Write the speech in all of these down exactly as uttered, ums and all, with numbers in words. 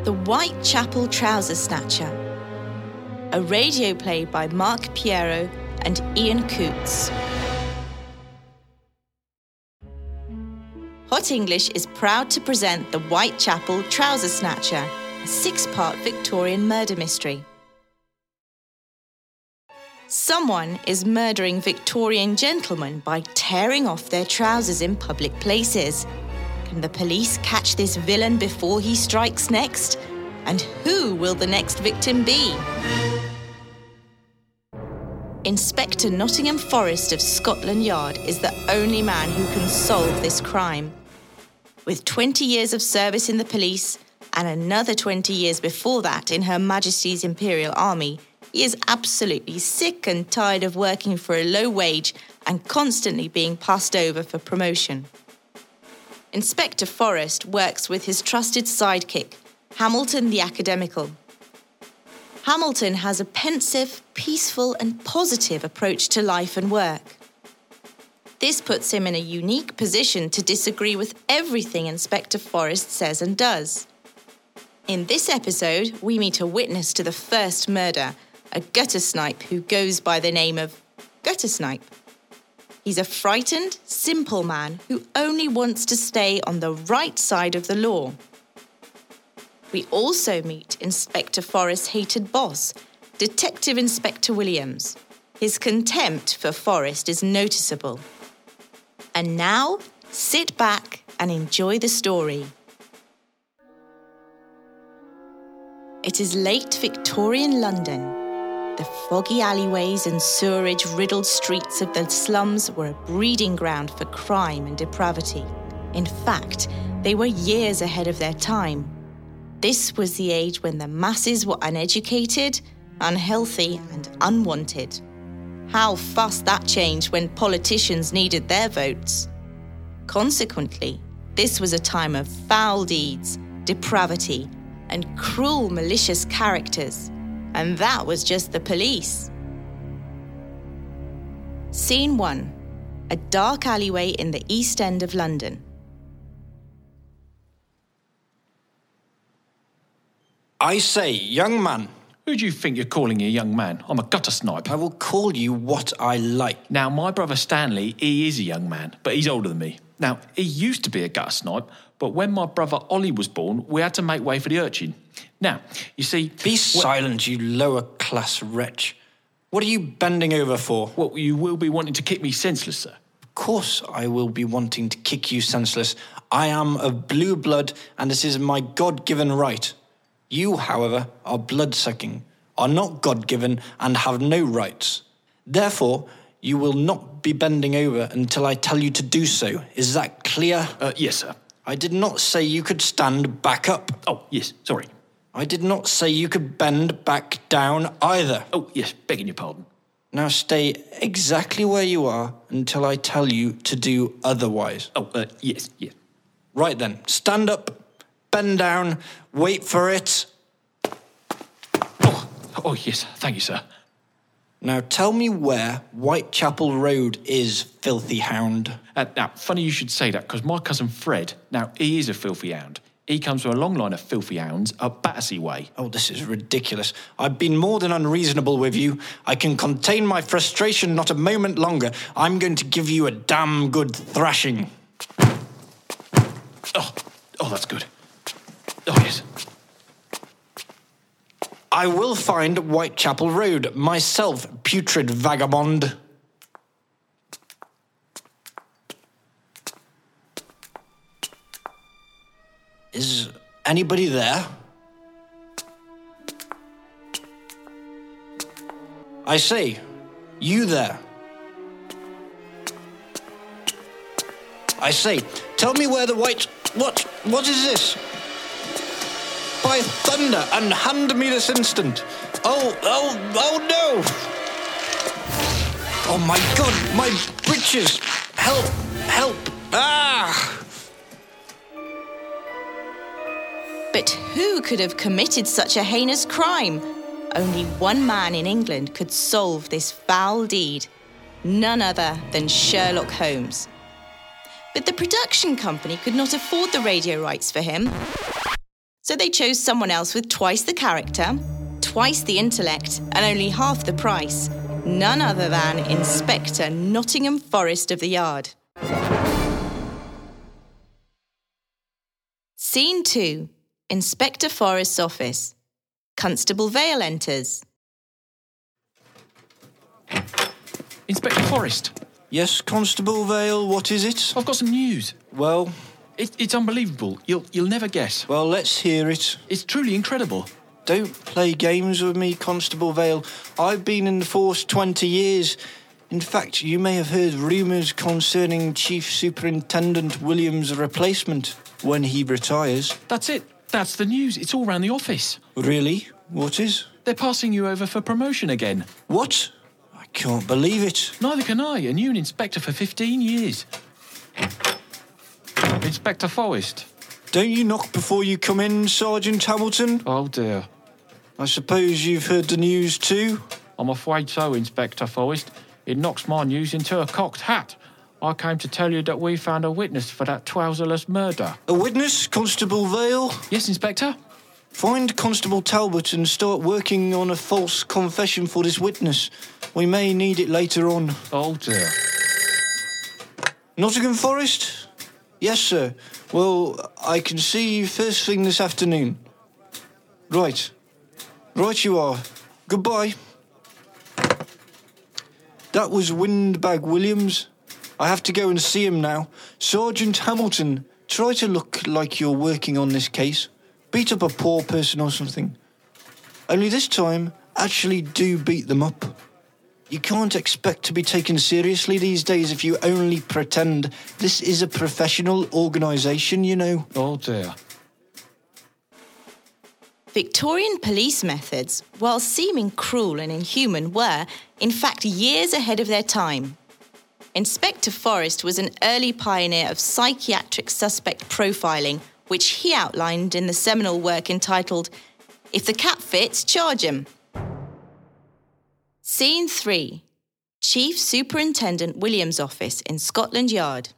The Whitechapel Trouser Snatcher, a radio play by Mark Piero and Ian Coots. Hot English is proud to present The Whitechapel Trouser Snatcher, a six-part Victorian murder mystery. Someone is murdering Victorian gentlemen by tearing off their trousers in public places. Can the police catch this villain before he strikes next? And who will the next victim be? Inspector Nottingham Forrest of Scotland Yard is the only man who can solve this crime. With twenty years of service in the police and another twenty years before that in Her Majesty's Imperial Army, he is absolutely sick and tired of working for a low wage and constantly being passed over for promotion. Inspector Forrest works with his trusted sidekick, Hamilton the Academical. Hamilton has a pensive, peaceful and positive approach to life and work. This puts him in a unique position to disagree with everything Inspector Forrest says and does. In this episode, we meet a witness to the first murder, a guttersnipe who goes by the name of Guttersnipe. He's a frightened, simple man who only wants to stay on the right side of the law. We also meet Inspector Forrest's hated boss, Detective Inspector Williams. His contempt for Forrest is noticeable. And now, sit back and enjoy the story. It is late Victorian London. The foggy alleyways and sewerage-riddled streets of the slums were a breeding ground for crime and depravity. In fact, they were years ahead of their time. This was the age when the masses were uneducated, unhealthy, and unwanted. How fast that changed when politicians needed their votes. Consequently, this was a time of foul deeds, depravity, and cruel, malicious characters. And that was just the police. Scene one. A dark alleyway in the East End of London. I say, young man. Who do you think you're calling a young man? I'm a guttersnipe. I will call you what I like. Now, my brother Stanley, he is a young man, but he's older than me. Now, he used to be a guttersnipe, but when my brother Ollie was born, we had to make way for the urchin. Now, you see... Be silent, you lower-class wretch. What are you bending over for? Well, you will be wanting to kick me senseless, sir. Of course I will be wanting to kick you senseless. I am of blue blood, and this is my God-given right. You, however, are blood-sucking, are not God-given, and have no rights. Therefore, you will not be bending over until I tell you to do so. Is that clear? Uh, yes, sir. I did not say you could stand back up. Oh, yes, sorry. I did not say you could bend back down either. Oh, yes, begging your pardon. Now stay exactly where you are until I tell you to do otherwise. Oh, uh, yes, yes. Right then, stand up, bend down, wait for it. Oh, oh yes, thank you, sir. Now tell me where Whitechapel Road is, filthy hound. Uh, now, funny you should say that, because my cousin Fred, now, he is a filthy hound. He comes from a long line of filthy hounds up Battersea Way. Oh, this is ridiculous. I've been more than unreasonable with you. I can contain my frustration not a moment longer. I'm going to give you a damn good thrashing. Oh, oh, that's good. Oh, yes. I will find Whitechapel Road myself, putrid vagabond. Is anybody there? I say, you there. I say, tell me where the white... What? What is this? By thunder, and hand me this instant. Oh, oh, oh no! Oh my God, my breeches! Help, help! Ah! But who could have committed such a heinous crime? Only one man in England could solve this foul deed. None other than Sherlock Holmes. But the production company could not afford the radio rights for him. So they chose someone else with twice the character, twice the intellect, and only half the price. None other than Inspector Nottingham Forest of the Yard. Scene two. Inspector Forest's office. Constable Vale enters. Inspector Forest. Yes, Constable Vale, what is it? I've got some news. Well, It, it's unbelievable. You'll you'll never guess. well, let's hear it. It's truly incredible. Don't play games with me, Constable Vale. I've been in the force twenty years. In fact, you may have heard rumours concerning Chief Superintendent Williams' replacement when he retires. That's it. That's the news. It's all round the office. Really? What is? They're passing you over for promotion again. What? I can't believe it. Neither can I, and you're an inspector for fifteen years. Inspector Forest. Don't you knock before you come in, Sergeant Hamilton? Oh dear. I suppose you've heard the news too? I'm afraid so, Inspector Forest. It knocks my news into a cocked hat. I came to tell you that we found a witness for that trouserless murder. A witness, Constable Vale? Yes, Inspector? Find Constable Talbot and start working on a false confession for this witness. We may need it later on. Oh dear. Nottingham Forest? Yes, sir. Well, I can see you first thing this afternoon. Right. Right you are. Goodbye. That was Windbag Williams. I have to go and see him now. Sergeant Hamilton, try to look like you're working on this case. Beat up a poor person or something. Only this time, actually do beat them up. You can't expect to be taken seriously these days if you only pretend. This is a professional organisation, you know. Oh dear. Victorian police methods, while seeming cruel and inhuman, were, in fact, years ahead of their time. Inspector Forest was an early pioneer of psychiatric suspect profiling, which he outlined in the seminal work entitled, If the Cap Fits, Charge 'Em. Scene three. Chief Superintendent Williams' office in Scotland Yard.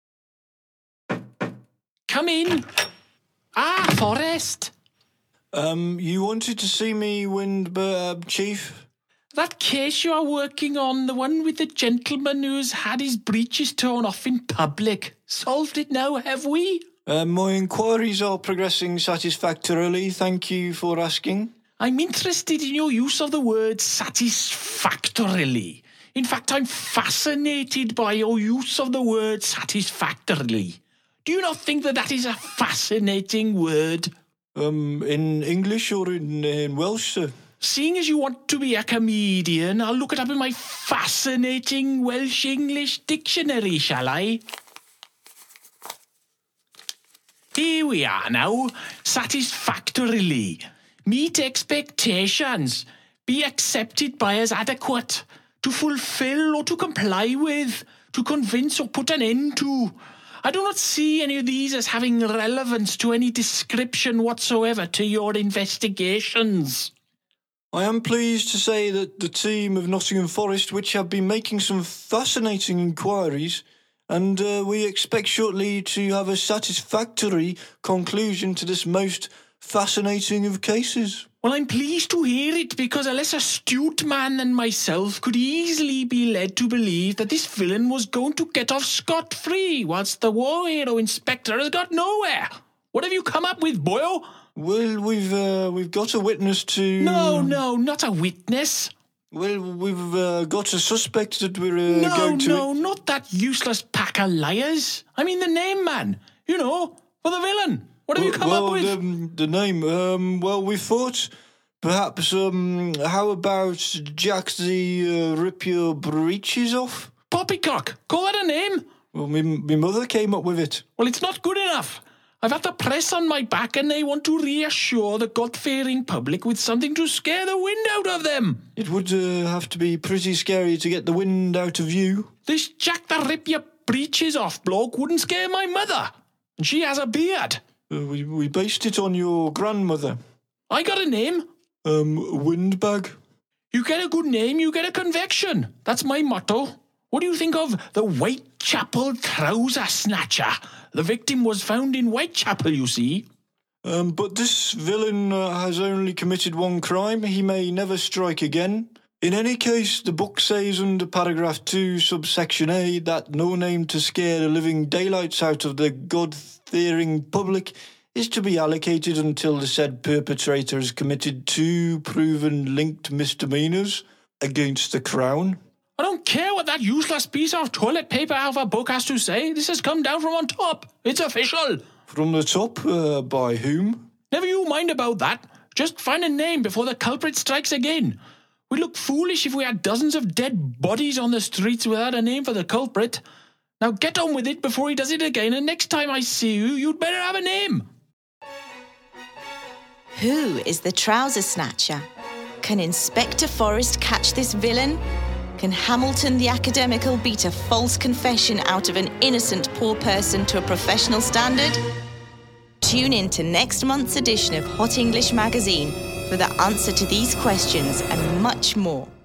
Come in. Ah, Forest. Um, you wanted to see me, Wind, uh, Chief? That case you are working on, the one with the gentleman who's had his breeches torn off in public. Solved it now, have we? Uh, my inquiries are progressing satisfactorily. Thank you for asking. I'm interested in your use of the word satisfactorily. In fact, I'm fascinated by your use of the word satisfactorily. Do you not think that that is a fascinating word? Um, in English or in, in Welsh, sir? Seeing as you want to be a comedian, I'll look it up in my fascinating Welsh-English dictionary, shall I? Here we are now. Satisfactorily. Meet expectations. Be accepted by as adequate. To fulfill or to comply with. To convince or put an end to. I do not see any of these as having relevance to any description whatsoever to your investigations. I am pleased to say that the team of Nottingham Forest, which have been making some fascinating inquiries, and uh, we expect shortly to have a satisfactory conclusion to this most fascinating of cases. Well, I'm pleased to hear it, because a less astute man than myself could easily be led to believe that this villain was going to get off scot-free, whilst the war hero inspector has got nowhere. What have you come up with, boyo? Well, we've uh, we've got a witness to... No, no, not a witness. Well, we've uh, got a suspect that we're uh, no, going to... No, no, not that useless pack of liars. I mean the name, man. You know, for the villain. What have well, you come well, up with? The, the name, um, well, we thought perhaps, um, how about Jack the uh, Rip Your Breeches Off? Poppycock. Call that a name? Well, my, my mother came up with it. Well, it's not good enough. I've had the press on my back and they want to reassure the God-fearing public with something to scare the wind out of them. It would uh, have to be pretty scary to get the wind out of you. This Jack the Rip Your Breeches Off bloke wouldn't scare my mother. And she has a beard. Uh, we, we based it on your grandmother. I got a name. Um, Windbag. You get a good name, you get a conviction. That's my motto. What do you think of the Whitechapel trouser snatcher? The victim was found in Whitechapel, you see. Um, but this villain uh, has only committed one crime. He may never strike again. In any case, the book says under paragraph two, subsection A, that no name to scare the living daylights out of the God-fearing public is to be allocated until the said perpetrator has committed two proven linked misdemeanours against the Crown. I don't care what that useless piece of toilet paper out of a book has to say. This has come down from on top. It's official. From the top? Uh, by whom? Never you mind about that. Just find a name before the culprit strikes again. We'd look foolish if we had dozens of dead bodies on the streets without a name for the culprit. Now get on with it before he does it again, and next time I see you, you'd better have a name. Who is the trouser snatcher? Can Inspector Forrest catch this villain? Can Hamilton the academical beat a false confession out of an innocent poor person to a professional standard? Tune in to next month's edition of Hot English Magazine for the answer to these questions and much more.